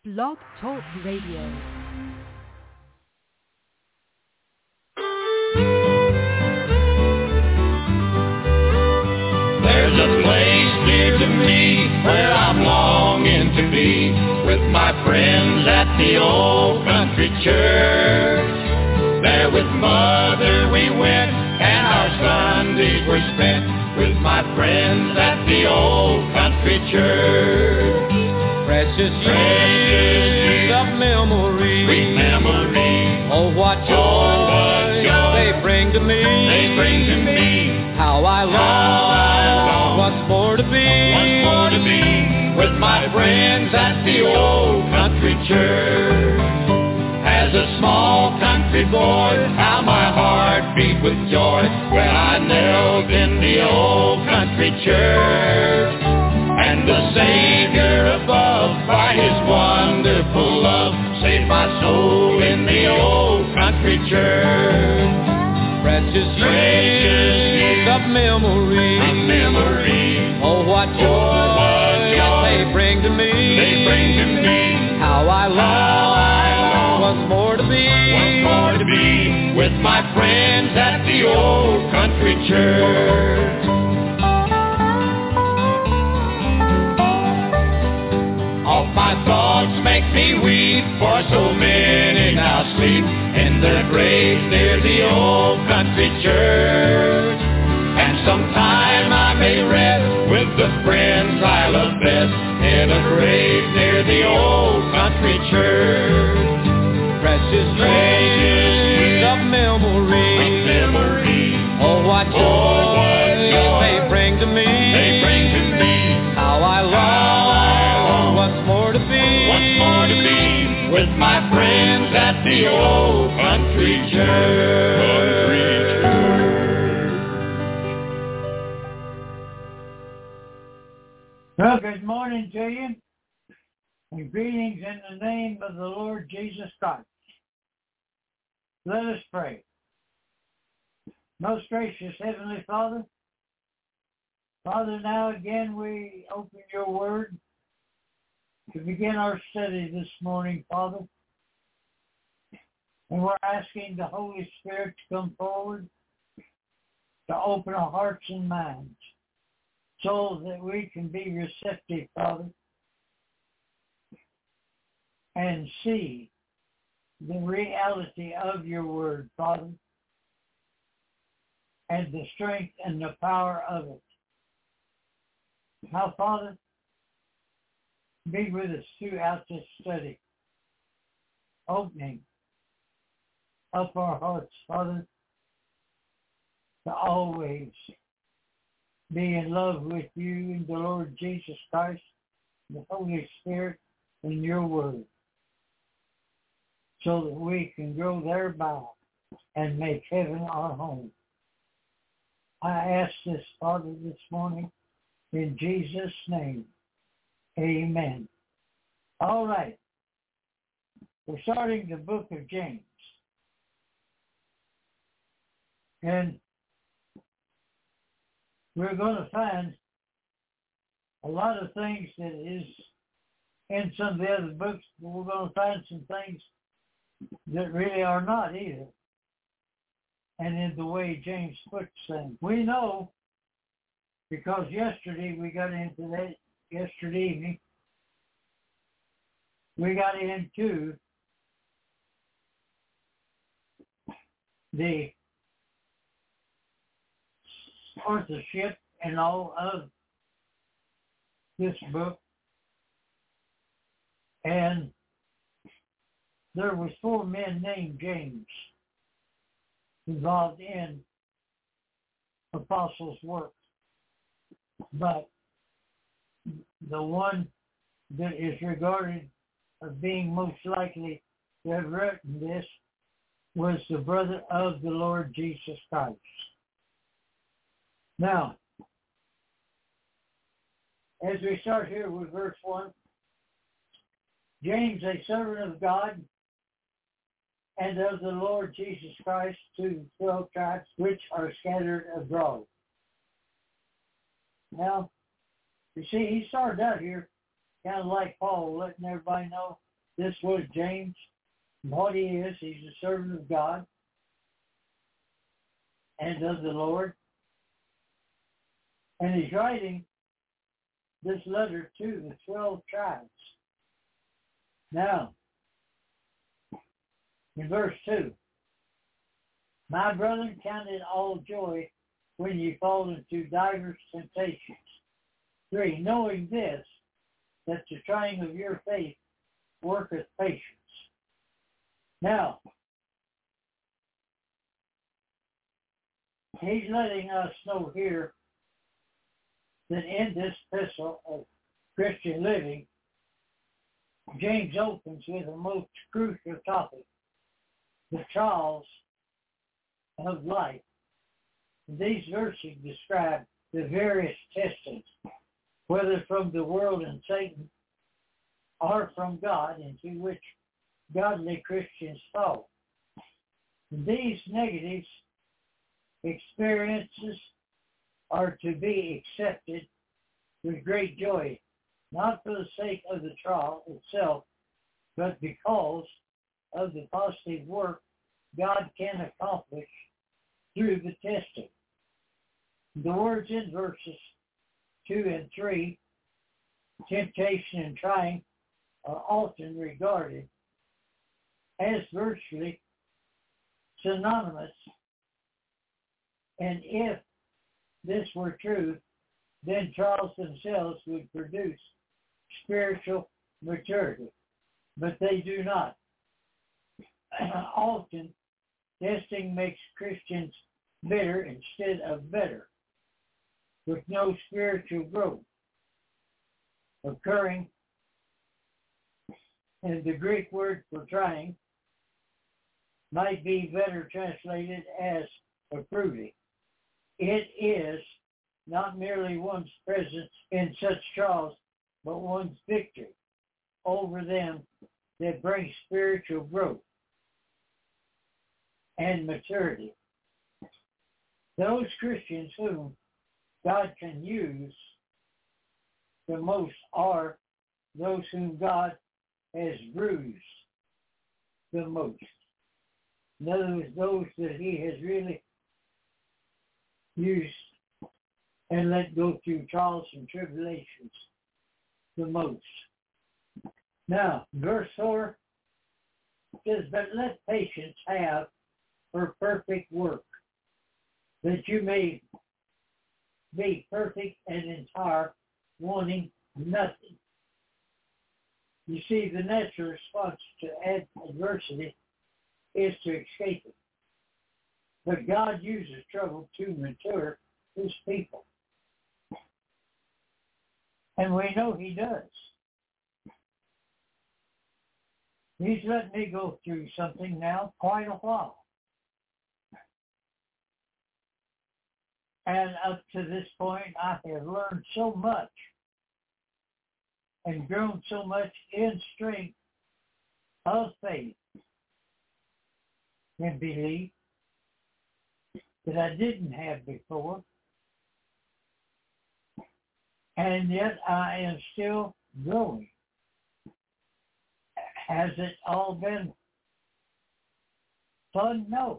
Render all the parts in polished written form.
Blog Talk Radio. There's a place near to me where I'm longing to be with my friends at the old country church. There with Mother we went and our Sundays were spent with my friends at the old country church. Precious years of memory, sweet memory. Oh, what joy they bring to me. They bring to me. How I long once more to be with my friends at the old country church. As a small country boy, how my heart beat with joy when I knelt in the old country church. And the Savior above, by His wonderful love, saved my soul in the old country church. Precious years of memory, oh, what joy they bring to me. How I long once more to be with my friends at the old country church. All my thoughts make me weep, for so many now sleep in their graves near the old country church. And sometime I may rest with the friends I love best in a grave near the old country church. Precious years of memory, oh, what joy they bring to me. How I long once more to be with my friends at the old country church. Well, good morning to you, and greetings in the name of the Lord Jesus Christ. Let us pray. Most gracious Heavenly Father, Father, now again we open your word to begin our study this morning, Father. And we're asking the Holy Spirit to come forward to open our hearts and minds so that we can be receptive, Father, and see the reality of your word, Father, and the strength and the power of it. Now, Father, be with us throughout this study, opening up our hearts, Father, to always be in love with you and the Lord Jesus Christ, the Holy Spirit, and your word, so that we can grow thereby and make heaven our home. I ask this, Father, this morning in Jesus' name. Amen. All right. We're starting the book of James. And we're going to find a lot of things that is in some of the other books, but we're going to find some things that really are not either. And in the way James puts things. We know, because yesterday we got into that, yesterday evening, we got into the authorship and all of this book. And there was 4 men named James involved in apostles' work. But the one that is regarded as being most likely to have written this was the brother of the Lord Jesus Christ. Now, as we start here with verse 1, James, a servant of God and of the Lord Jesus Christ, to 12 tribes which are scattered abroad. Now, you see, he started out here kind of like Paul, letting everybody know this was James. What he is, he's a servant of God and of the Lord. And he's writing this letter to the 12 tribes. Now, in verse 2, my brethren, count it all joy when ye fall into divers temptations. 3, knowing this, that the trying of your faith worketh patience. Now, he's letting us know here that in this epistle of Christian living, James opens with a most crucial topic, the trials of life. These verses describe the various testings, whether from the world and Satan or from God, into which godly Christians fall. These negative experiences are to be accepted with great joy, not for the sake of the trial itself, but because of the positive work God can accomplish through the testing. The words in verses 2 and 3, temptation and trying, are often regarded as virtually synonymous. And if this were true, then trials themselves would produce spiritual maturity. But they do not. Often, testing makes Christians bitter instead of better, with no spiritual growth occurring. And the Greek word for trying might be better translated as approving. It is not merely one's presence in such trials, but one's victory over them that brings spiritual growth and maturity. Those Christians whom God can use the most are those whom God has bruised the most. In other words, those that he has really used and let go through trials and tribulations the most. Now, verse 4 says, but let patience have her perfect work, that you may be perfect and entire, wanting nothing. You see, the natural response to adversity is to escape it. But God uses trouble to mature his people. And we know he does. He's let me go through something now quite a while. And up to this point, I have learned so much and grown so much in strength of faith and belief that I didn't have before. And yet I am still growing. Has it all been fun? No.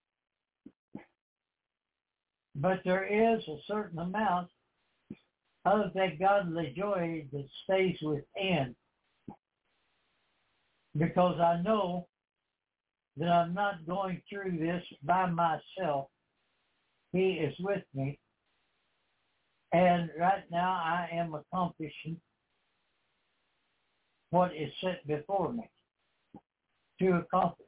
But there is a certain amount of that godly joy that stays within, because I know that I'm not going through this by myself. He is with me. And right now I am accomplishing what is set before me to accomplish.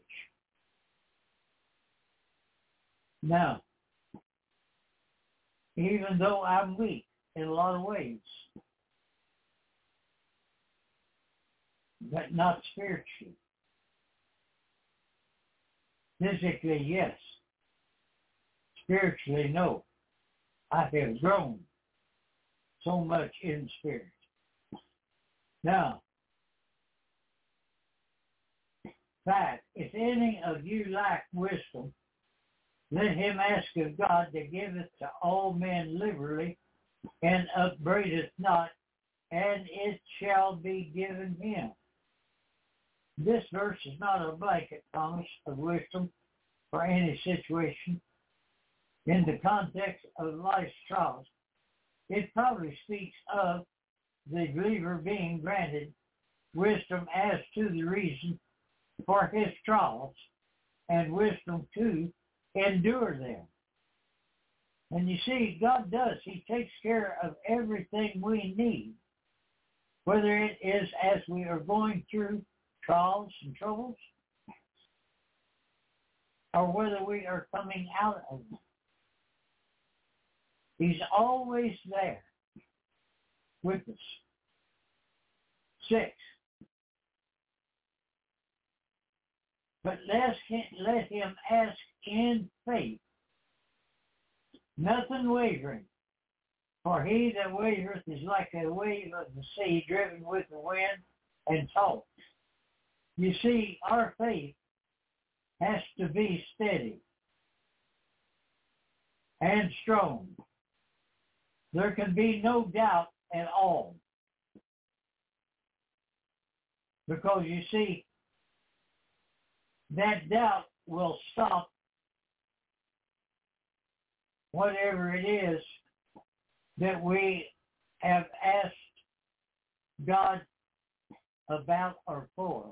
Now, even though I'm weak in a lot of ways, but not spiritually. Physically, yes. Spiritually, no. I have grown so much in spirit. Now, fact, if any of you lack wisdom, let him ask of God that giveth to all men liberally and upbraideth not, and it shall be given him. This verse is not a blanket promise of wisdom for any situation. In the context of life's trials, it probably speaks of the believer being granted wisdom as to the reason for his trials and wisdom to endure them. And you see, God does. He takes care of everything we need, whether it is as we are going through trials and troubles or whether we are coming out of them. He's always there with us. 6. But let him ask in faith, nothing wavering. For he that wavereth is like a wave of the sea driven with the wind and tossed. You see, our faith has to be steady and strong. There can be no doubt at all. Because you see, that doubt will stop whatever it is that we have asked God about or for.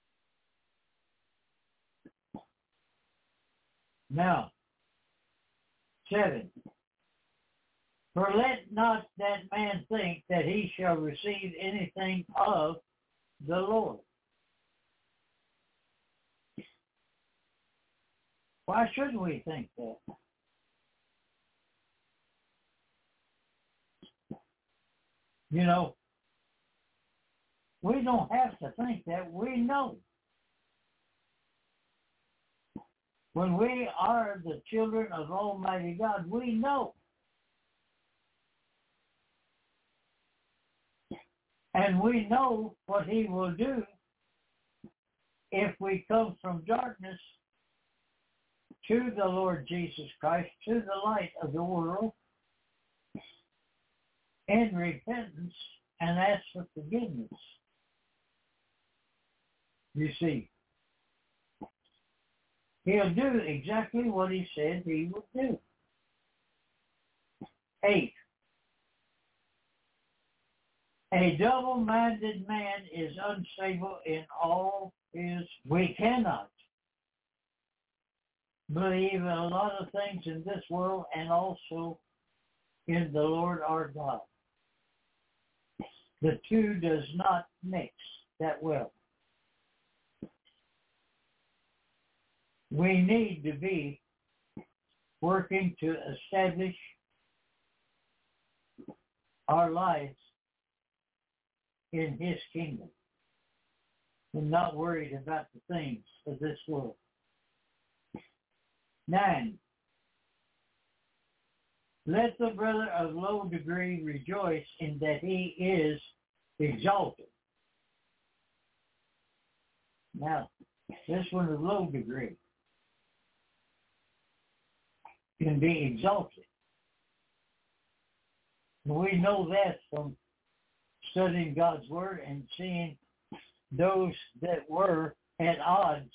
Now, 7. For let not that man think that he shall receive anything of the Lord. Why shouldn't we think that? You know, we don't have to think that. We know. When we are the children of Almighty God, we know. And we know what he will do if we come from darkness to the Lord Jesus Christ, to the light of the world, in repentance and ask for forgiveness. You see, he'll do exactly what he said he would do. 8. A double-minded man is unstable in all his. We cannot believe in a lot of things in this world and also in the Lord our God. The two does not mix that well. We need to be working to establish our lives in his kingdom and not worried about the things of this world. 9. Let the brother of low degree rejoice in that he is exalted. Now, this one of low degree can be exalted. We know that from studying God's Word and seeing those that were at odds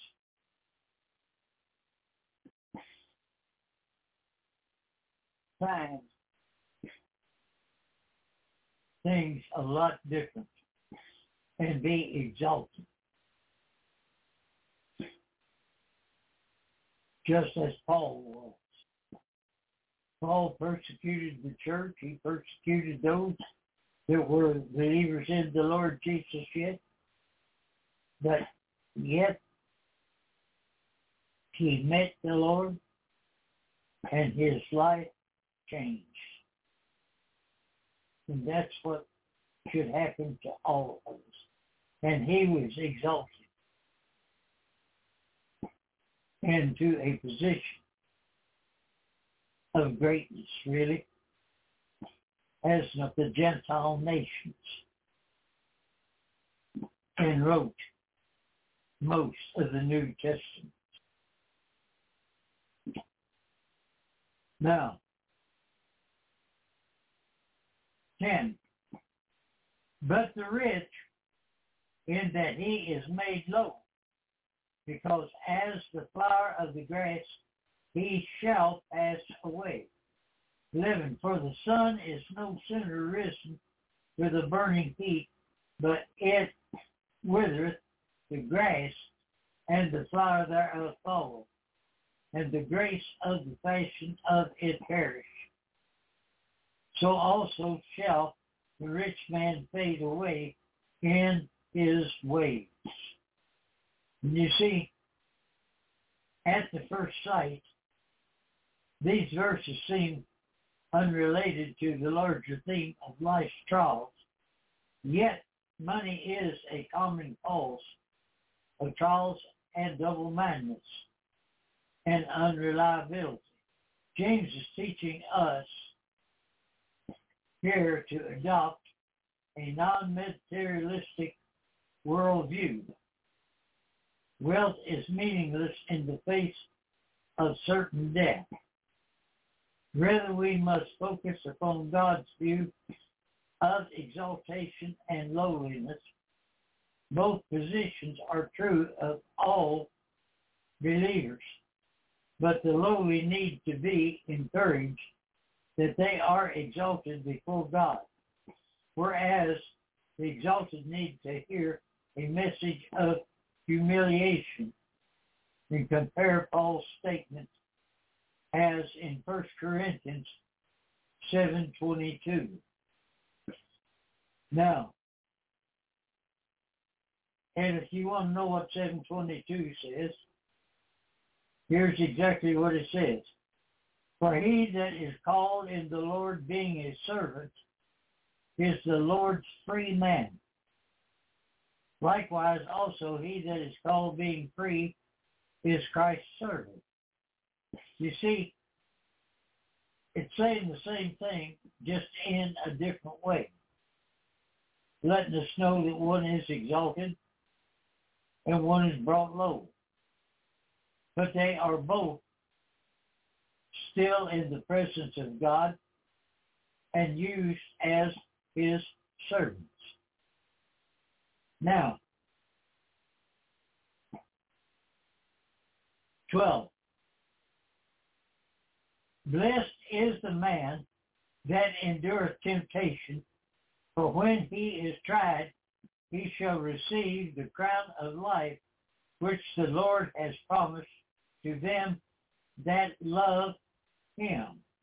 find things a lot different and be exalted. Just as Paul was. Paul persecuted the church. He persecuted those that were believers in the Lord Jesus yet. But yet, he met the Lord and his life changed. And that's what should happen to all of us. And he was exalted into a position of greatness, really, as of the Gentile nations, and wrote most of the New Testament. Now, 10. But the rich in that he is made low, because as the flower of the grass he shall pass away. 11. For the sun is no sooner risen with a burning heat, but it withereth the grass, and the flower thereof falleth, and the grace of the fashion of it perish. So also shall the rich man fade away in his ways. And you see, at the first sight, these verses seem unrelated to the larger theme of life's trials, yet money is a common cause of trials and double-mindedness and unreliability. James is teaching us here to adopt a non-materialistic worldview. Wealth is meaningless in the face of certain death. Rather, we must focus upon God's view of exaltation and lowliness. Both positions are true of all believers, but the lowly need to be encouraged that they are exalted before God, whereas the exalted need to hear a message of humiliation. And compare Paul's statement as in 1 Corinthians 7:22. Now, and if you want to know what 7:22 says, here's exactly what it says. For he that is called in the Lord being a servant is the Lord's free man. Likewise also he that is called being free is Christ's servant. You see, it's saying the same thing, just in a different way, letting us know that one is exalted and one is brought low. But they are both still in the presence of God and used as his servants. Now, 12. Blessed is the man that endureth temptation, for when he is tried, he shall receive the crown of life, which the Lord has promised to them that love him.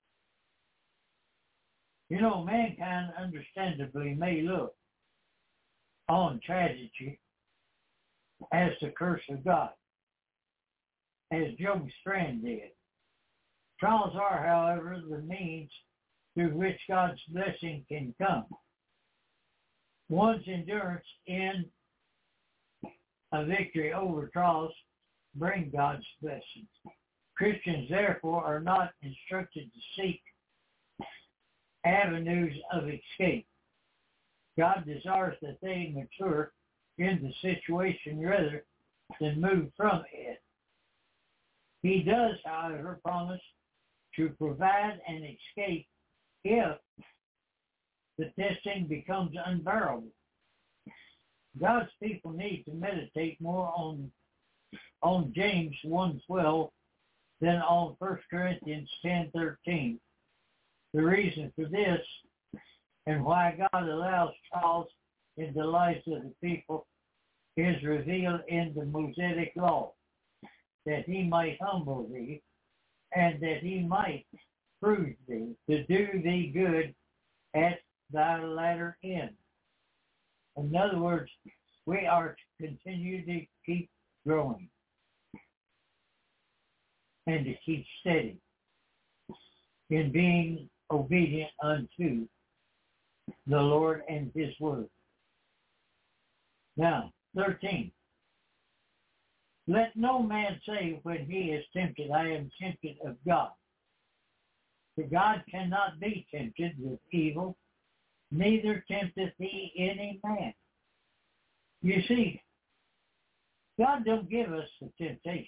You know, mankind understandably may look on tragedy as the curse of God, as Job's friend did. Trials are, however, the means through which God's blessing can come. One's endurance in a victory over trials bring God's blessings. Christians, therefore, are not instructed to seek avenues of escape. God desires that they mature in the situation rather than move from it. He does, however, promise to provide an escape if the testing becomes unbearable. God's people need to meditate more on James 1:12 than on 1 Corinthians 10:13. The reason for this and why God allows trials in the lives of the people is revealed in the Mosaic law, that he might humble thee and that he might prove thee to do thee good at thy latter end. In other words, we are to continue to keep growing and to keep steady in being obedient unto the Lord and his word. Now, 13. Let no man say when he is tempted, I am tempted of God. For God cannot be tempted with evil, neither tempteth he any man. You see, God don't give us the temptation.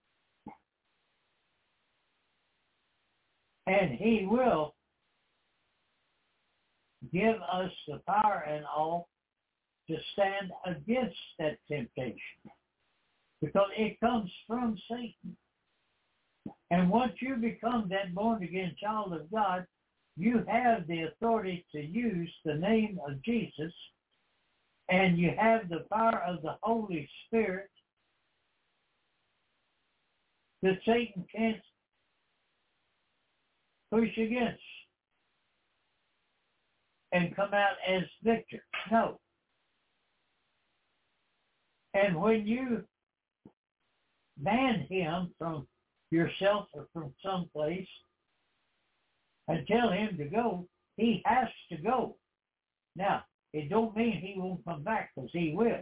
And he will give us the power and all to stand against that temptation because it comes from Satan. And once you become that born-again child of God, you have the authority to use the name of Jesus, and you have the power of the Holy Spirit that Satan can't push against and come out as victor. No. And when you ban him from yourself or from someplace and tell him to go, he has to go. Now, it don't mean he won't come back, because he will.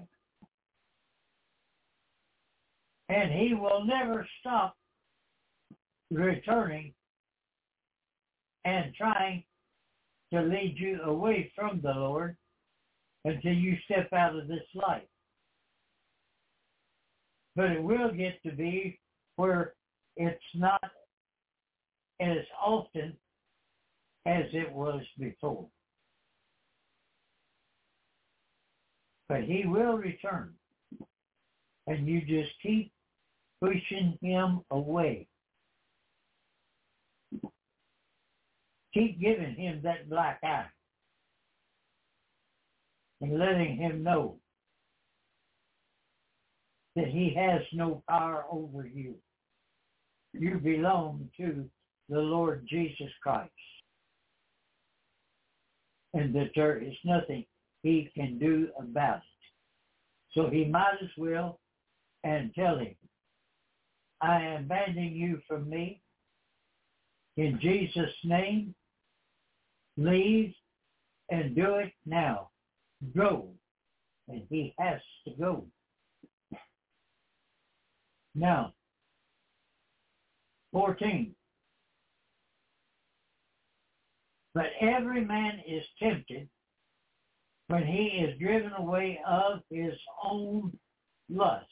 And he will never stop returning and trying to lead you away from the Lord until you step out of this life. But it will get to be where it's not as often as it was before. But he will return. And you just keep pushing him away. Keep giving him that black eye. And letting him know that he has no power over you. You belong to the Lord Jesus Christ. And that there is nothing he can do about it. So he might as well and tell him, I am banning you from me. In Jesus' name, leave and do it now. Go. And he has to go. Now, 14. But every man is tempted when he is driven away of his own lust.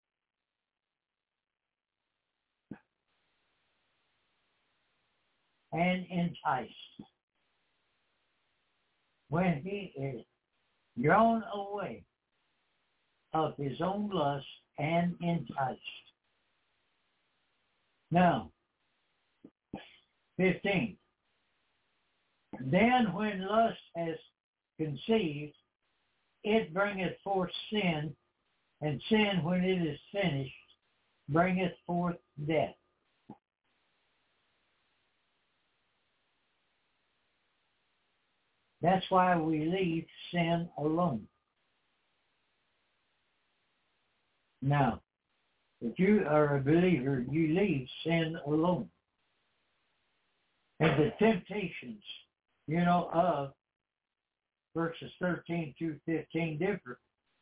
And enticed. When he is drawn away of his own lust and enticed. Now, 15. Then when lust has conceived, it bringeth forth sin, and sin, when it is finished, bringeth forth death. That's why we leave sin alone. Now, if you are a believer, you leave sin alone. And the temptations, of verses 13 through 15 differ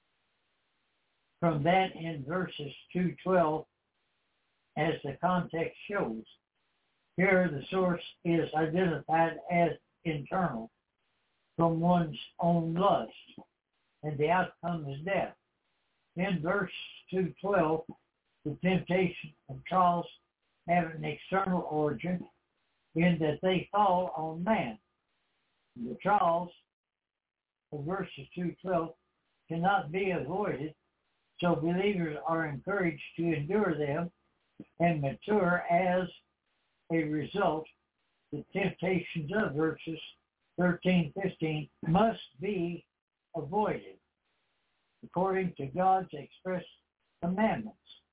from that in verses 2:12, as the context shows. Here the source is identified as internal, from one's own lust, and the outcome is death. In verse 2:12, the temptation and trials have an external origin in that they fall on man. The trials of verses 2:12 cannot be avoided, so believers are encouraged to endure them and mature as a result. The temptations of verses 13, 15 must be avoided according to God's express commandments.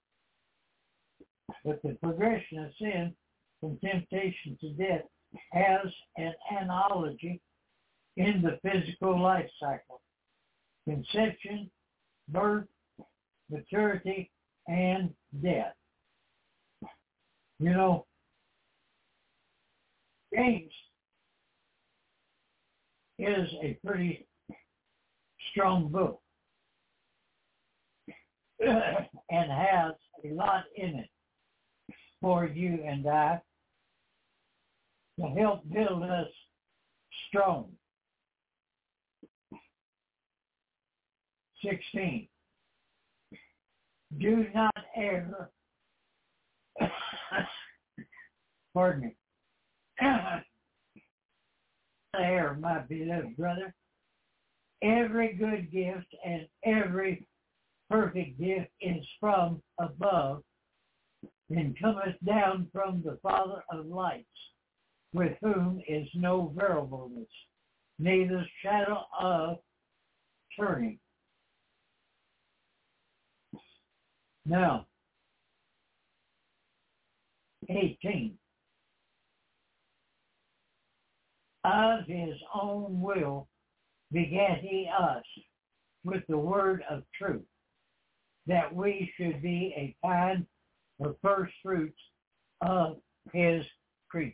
But the progression of sin from temptation to death has an analogy in the physical life cycle: conception, birth, maturity, and death. James is a pretty strong book and has a lot in it for you and I to help build us strong. 16. Do not err. Pardon me. Err, my beloved brother, every good gift and every perfect gift is from above, and cometh down from the Father of lights, with whom is no variableness, neither shadow of turning. Now, 18. Of his own will begat he us with the word of truth, that we should be a kind of first fruits of his creatures.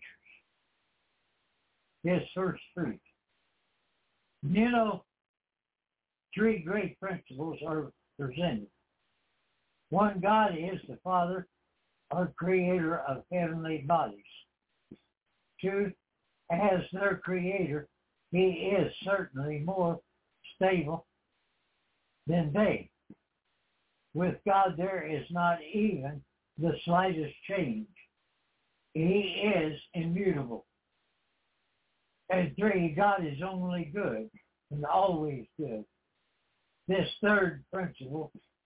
His first fruit. You know, three great principles are presented. One, God is the Father or creator of heavenly bodies. Two, as their creator, he is certainly more stable than they. With God, there is not even the slightest change. He is immutable. And three, God is only good and always good. This third principle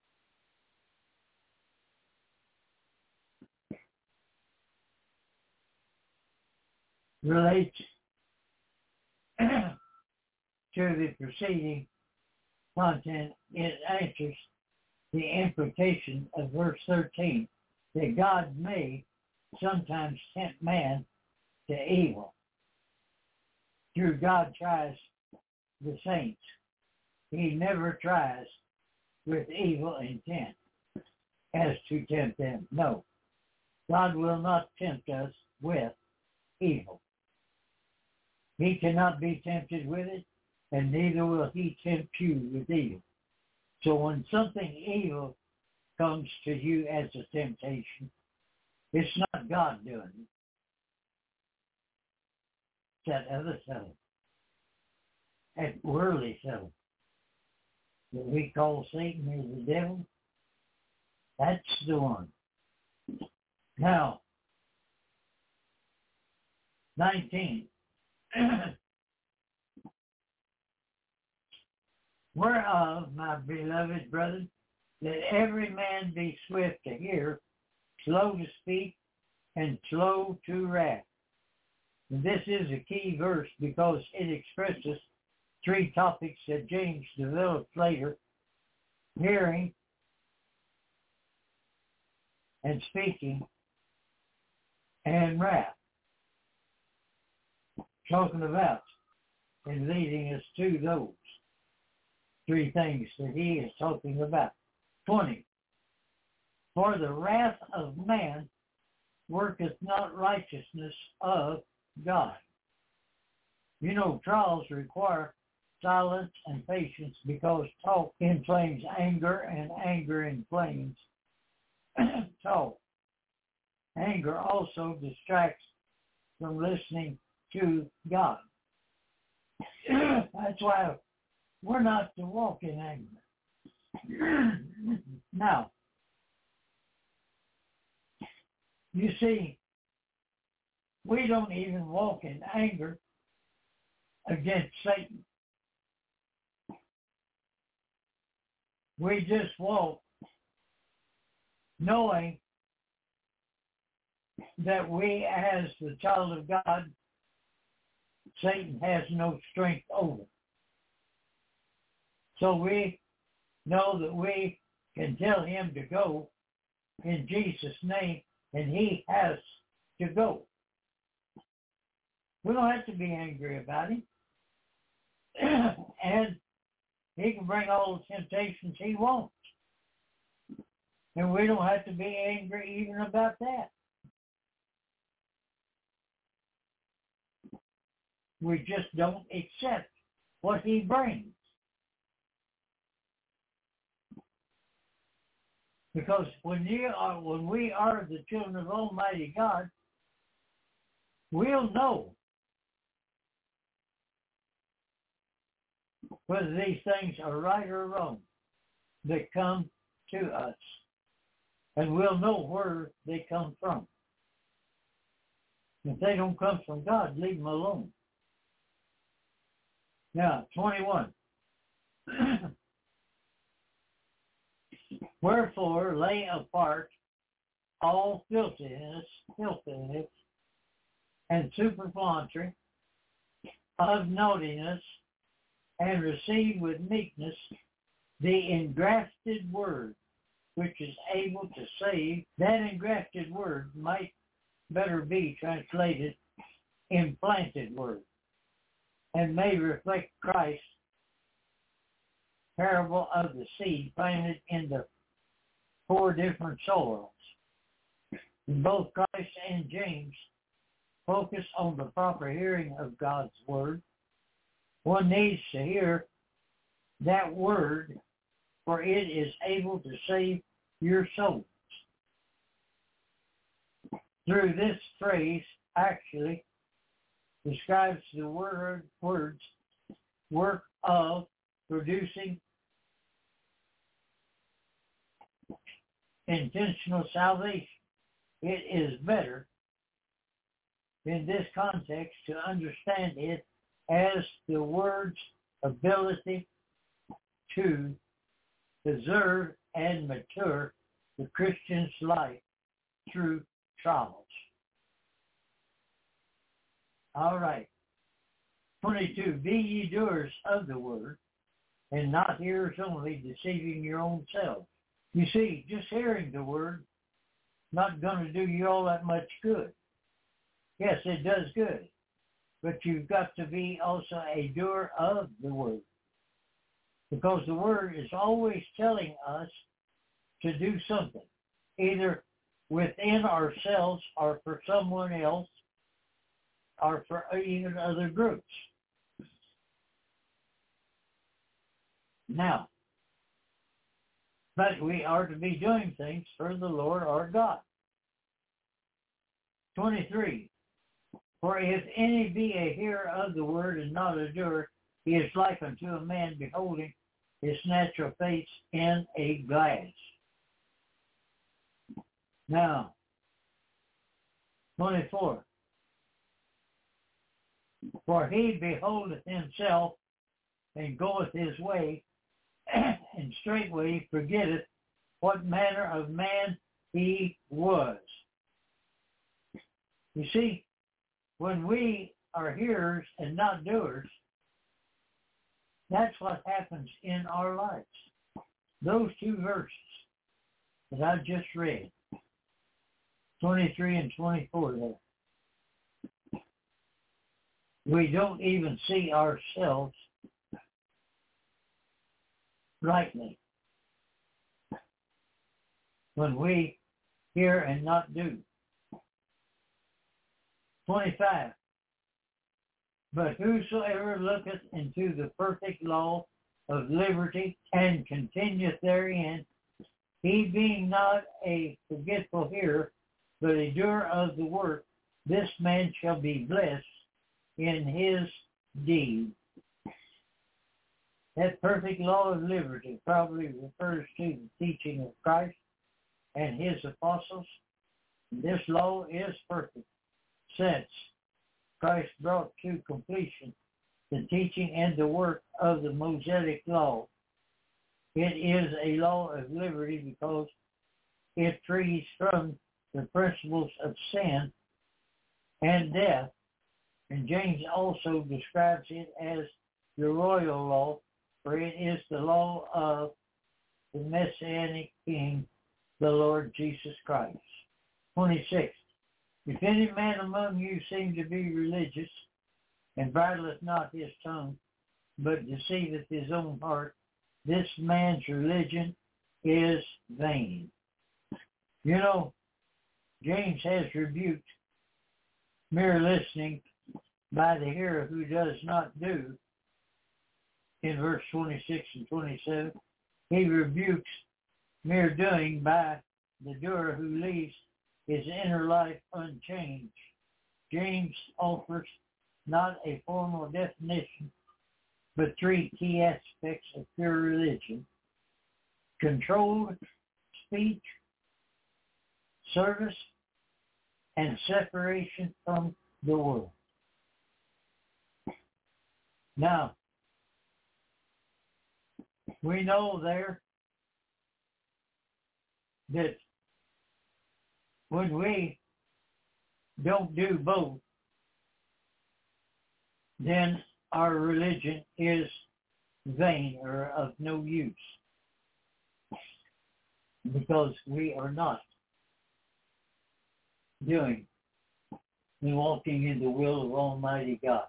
relates to the preceding content. It answers the implication of verse 13, that God may sometimes tempt man to evil. Through God tries the saints. He never tries with evil intent as to tempt them. No, God will not tempt us with evil. He cannot be tempted with it, and neither will he tempt you with evil. So when something evil comes to you as a temptation, it's not God doing it. It's that other self, that worldly self that we call Satan or the devil. That's the one. Now, 19. Whereof, my beloved brethren, that every man be swift to hear, slow to speak, and slow to wrath. And this is a key verse because it expresses three topics that James developed later: hearing and speaking and wrath. Talking about and leading us to those three things that he is talking about. 20. For the wrath of man worketh not righteousness of God. You know, trials require silence and patience because talk inflames anger and anger inflames talk. Anger also distracts from listening to God. That's why we're not to walk in anger. Now, you see, we don't even walk in anger against Satan. We just walk knowing that we, as the child of God, Satan has no strength over. So we know that we can tell him to go in Jesus' name, and he has to go. We don't have to be angry about him. And he can bring all the temptations he wants. And we don't have to be angry even about that. We just don't accept what he brings. Because when we are the children of Almighty God, we'll know whether these things are right or wrong that come to us. And we'll know where they come from. If they don't come from God, leave them alone. Now, 21. Wherefore lay apart all filthiness, and superfluity of naughtiness, and receive with meekness the engrafted word, which is able to save. That engrafted word might better be translated implanted word, and may reflect Christ's parable of the seed planted in the 4 different soils. Both Christ and James focus on the proper hearing of God's word. One needs to hear that word, for it is able to save your souls. Through this phrase actually describes the word's work of producing intentional salvation. It is better in this context to understand it as the word's ability to preserve and mature the Christian's life through trials. All right. 22, be ye doers of the word, and not hearers only, deceiving your own selves. You see, just hearing the word not going to do you all that much good. Yes, it does good, but you've got to be also a doer of the word, because the word is always telling us to do something, either within ourselves or for someone else or for even other groups. Now, but we are to be doing things for the Lord our God. 23, for if any be a hearer of the word and not a doer, he is like unto a man beholding his natural face in a glass. Now, 24, for he beholdeth himself and goeth his way, and straightway forgetteth what manner of man he was. You see, when we are hearers and not doers, that's what happens in our lives. Those 2 verses that I just read, 23 and 24 there. We don't even see ourselves rightly when we hear and not do. 25, but whosoever looketh into the perfect law of liberty and continueth therein, he being not a forgetful hearer, but a doer of the work, this man shall be blessed in his deed. That perfect law of liberty probably refers to the teaching of Christ and his apostles. This law is perfect, since Christ brought to completion the teaching and the work of the Mosaic law. It is a law of liberty because it frees from the principles of sin and death, and James also describes it as the royal law, for it is the law of the Messianic King, the Lord Jesus Christ. 26. If any man among you seem to be religious, and bridleth not his tongue, but deceiveth his own heart, this man's religion is vain. You know, James has rebuked mere listening by the hearer who does not do. In verse 26 and 27, he rebukes mere doing by the doer who leaves his inner life unchanged. James offers not a formal definition, but 3 key aspects of pure religion: controlled speech, service, and separation from the world. Now, We know there that when we don't do both, then our religion is vain or of no use, because we are not doing and walking in the will of Almighty God.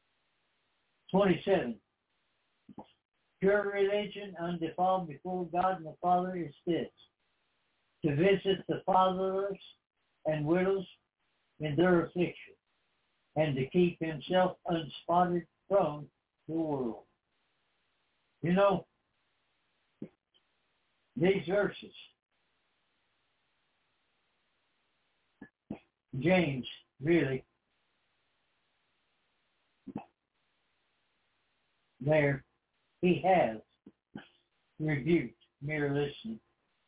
27. Pure religion, undefiled before God and the Father, is this: to visit the fatherless and widows in their affliction, and to keep himself unspotted from the world. You know, these verses, James really, there, he has rebuked mere listening.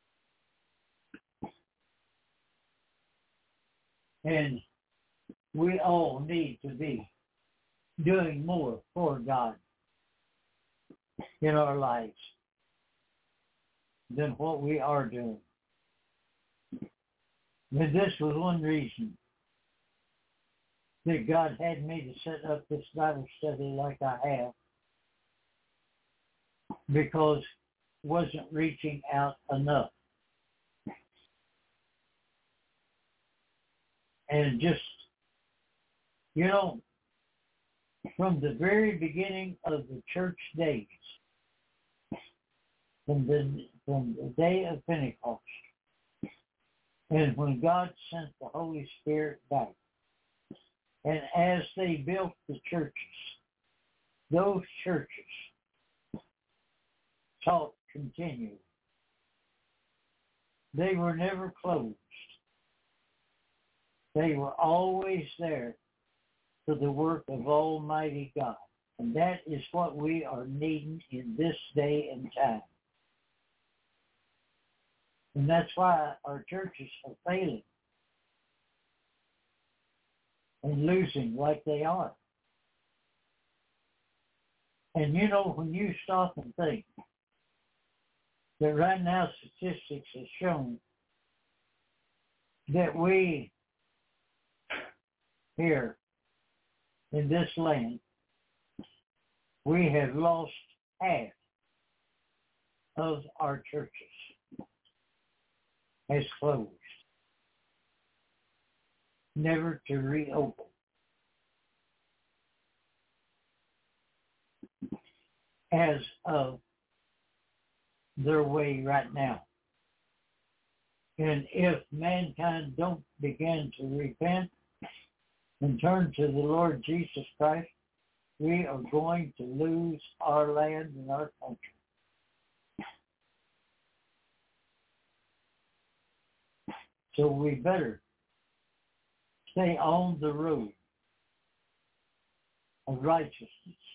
And we all need to be doing more for God in our lives than what we are doing. And this was one reason that God had me to set up this Bible study like I have, because I wasn't reaching out enough. And just, you know, from the very beginning of the church days, from the day of Pentecost, and when God sent the Holy Spirit back, and as they built the churches, those churches taught continually. They were never closed. They were always there for the work of Almighty God. And that is what we are needing in this day and time. And that's why our churches are failing and losing like they are. And you know, when you stop and think that right now statistics have shown that we here in this land, we have lost half of our churches has closed, never to reopen. As of their way right now. And if mankind don't begin to repent and turn to the Lord Jesus Christ, we are going to lose our land and our country. So we better stay on the road of righteousness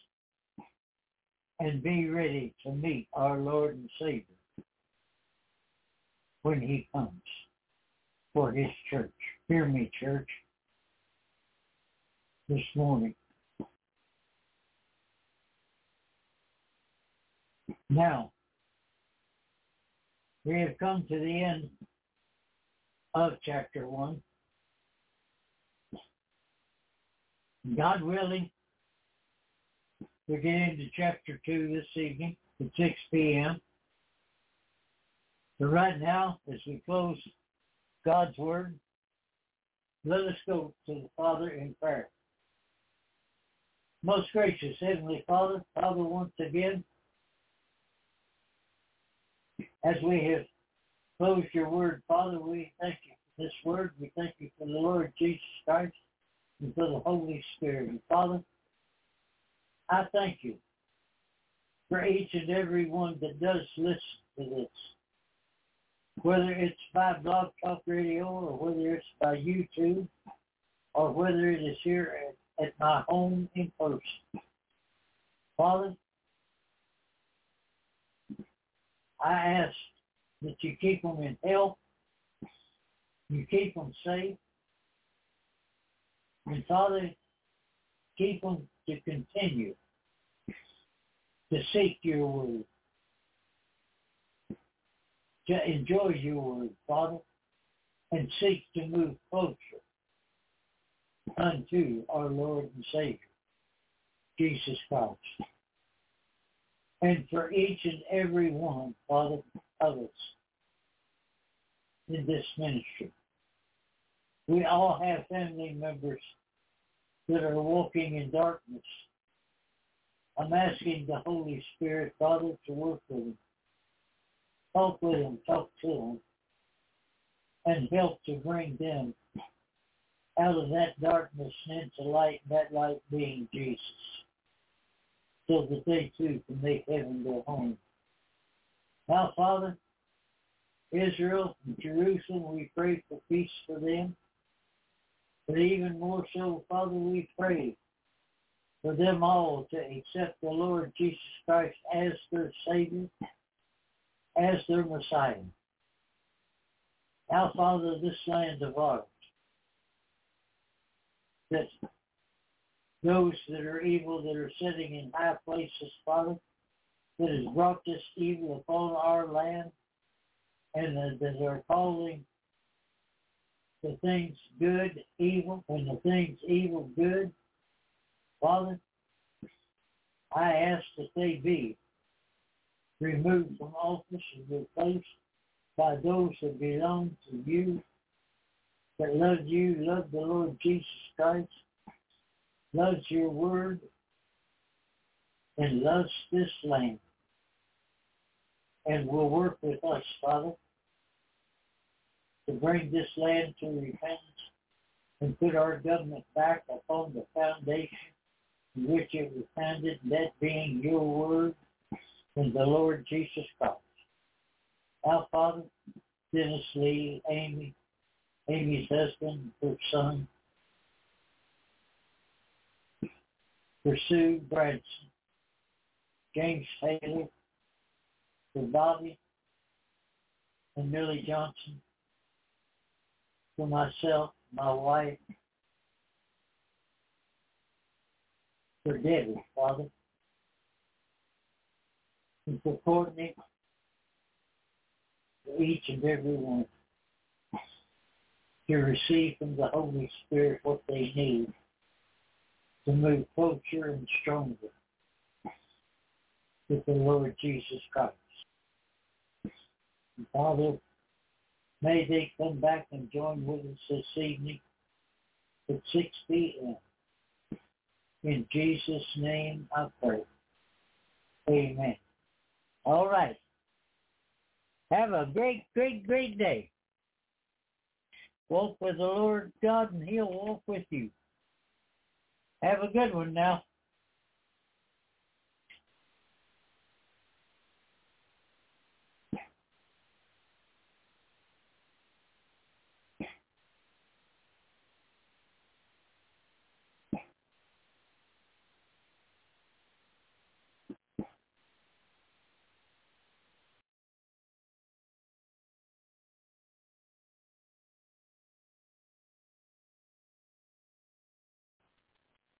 and be ready to meet our Lord and Savior when he comes for his church. Hear me, church, this morning. Now, we have come to the end of chapter 1. God willing, we'll get into chapter 2 this evening at 6 p.m. But right now, as we close God's Word, let us go to the Father in prayer. Most gracious Heavenly Father, once again, as we have closed your Word, Father, we thank you for this Word. We thank you for the Lord Jesus Christ and for the Holy Spirit. And Father, I thank you for each and every one that does listen to this, whether it's by Blog Talk Radio or whether it's by YouTube or whether it is here at my home in person. Father, I ask that you keep them in health, you keep them safe, and Father, keep them to continue to seek your word to enjoy your word, Father, and seek to move closer unto our Lord and Savior, Jesus Christ. And for each and every one, Father, of us in this ministry, we all have family members that are walking in darkness. I'm asking the Holy Spirit, Father, to work with them, talk with them, talk to them, and help to bring them out of that darkness and into light, that light being Jesus, so that they too can make heaven their home. Now, Father, Israel and Jerusalem, we pray for peace for them. But even more so, Father, we pray for them all to accept the Lord Jesus Christ as their Savior, as their Messiah. Now, Father, this land of ours, that those that are evil, that are sitting in high places, Father, that has brought this evil upon our land, and that are calling the things good evil, and the things evil good, Father, I ask that they be removed from office and replaced by those that belong to you, that love you, love the Lord Jesus Christ, loves your word, and loves this land, and will work with us, Father, to bring this land to repentance and put our government back upon the foundation in which it was founded, that being your word and the Lord Jesus Christ. Now, Father, Dennis Lee, Amy's husband, her son, for Sue Branson, James Taylor, for Bobby and Millie Johnson, for myself, my wife, for Debbie, Father, and for Courtney, for each and every one, to receive from the Holy Spirit what they need to move closer and stronger with the Lord Jesus Christ. And Father, may they come back and join with us this evening at 6 p.m. In Jesus' name I pray. Amen. All right. Have a great, great, great day. Walk with the Lord God, and He'll walk with you. Have a good one now.